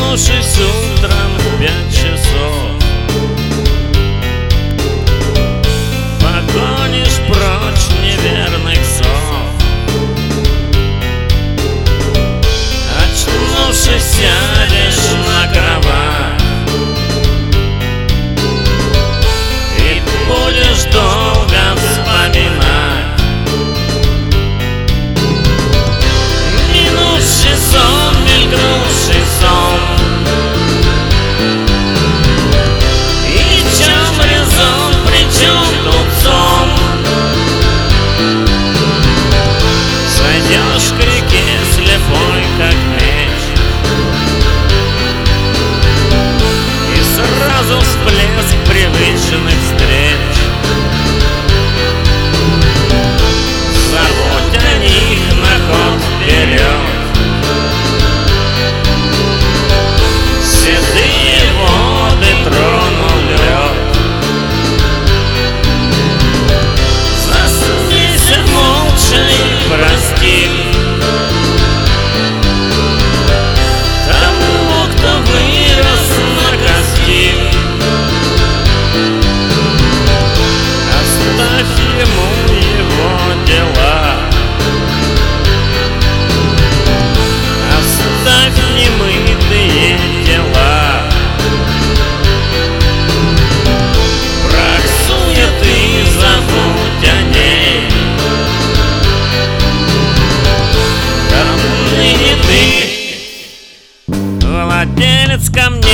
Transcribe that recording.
проснувшись утром в 5 часов, погонишь прочь неверных сов. Очнувшись, сядешь на кровать и будешь долго вспоминать минувший сон, мелькнувший сон. И в чем резон, при чем тут сон? Сойдешь к реке слепой, как меч, и сразу всплеск привычных встреч. Забудь о них на ход вперед. Седые воды тронул лед. Засмейся молча и прости тому, кто вырос на кости. Оставь ему его дела, оставь немытые тела. Прах суеты, забудь о ней. Отныне ты владелец камней.